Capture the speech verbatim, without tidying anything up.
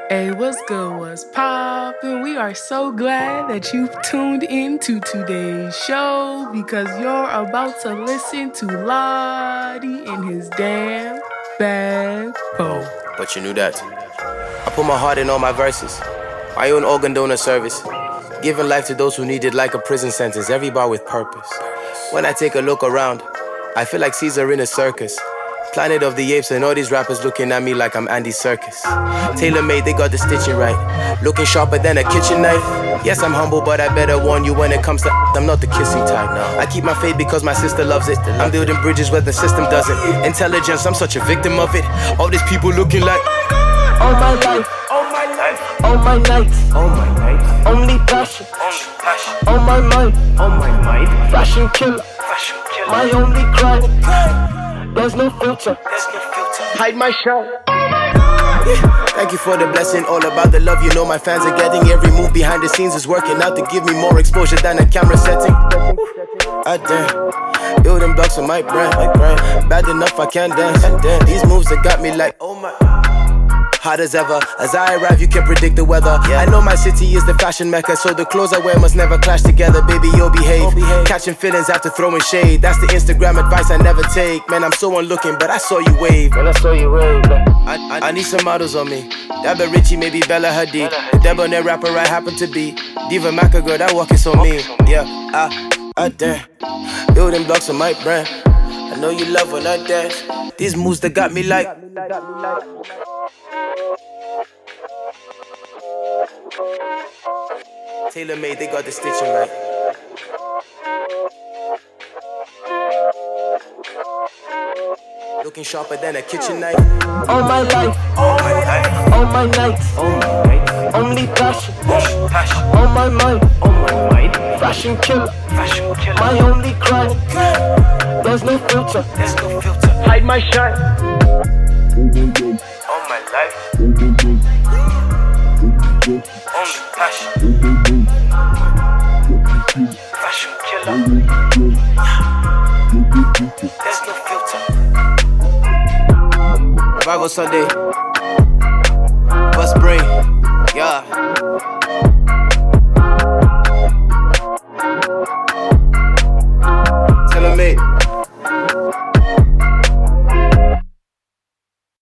Hey, what's good? What's poppin'? We are so glad that you've tuned in to today's show because you're about to listen to Lottie and his damn bad po. But you knew that. I put my heart in all my verses. My own organ donor service. Giving life to those who need it like a prison sentence. Every bar with purpose. When I take a look around, I feel like Caesar in a circus. Planet of the Apes and all these rappers looking at me like I'm Andy Serkis. Tailor-made, they got the stitching right. Looking sharper than a kitchen knife. Yes, I'm humble, but I better warn you when it comes to I'm not the kissing type. No. I keep my faith because my sister loves it. I'm building bridges where the system doesn't. Intelligence, I'm such a victim of it. All these people looking like all my life, all my life, all my nights, all my nights, only passion, only passion, on my mind, on my mind, fashion killer, fashion killer, my only crime. There's no filter, there's no filter. Hide my shine. Yeah. Thank you for the blessing, all about the love. You know my fans are getting. Every move behind the scenes is working out to give me more exposure than a camera setting. I damn, building blocks on my brand, my brand. Bad enough I can't dance. These moves that got me like, oh my. Hot as ever, as I arrive you can predict the weather. Yeah. I know my city is the fashion mecca, so the clothes I wear must never clash together. Baby, you'll behave. You'll behave. Catching feelings after throwing shade. That's the Instagram advice I never take. Man, I'm so unlooking, but I saw you wave. When I saw you wave, I, I, I need some models on me. Dabba Richie, maybe Bella Hadid. The debonair rapper I happen to be. Diva Maca girl, that walk is on me. Yeah, I, I damn. Building blocks on my brand. I know you love when I dance. These moves that got me like. Tailor-made, they got the stitching right. Looking sharper than a kitchen knife. All my life, all my life, all my nights, all my nights, only passion, only passion, on my mind, on my mind, fashion killer, fashion killer, my only crime. There's no filter, there's no filter. Hide my shine. All my life, only passion, fashion killer. There's no filter. Revival Sunday.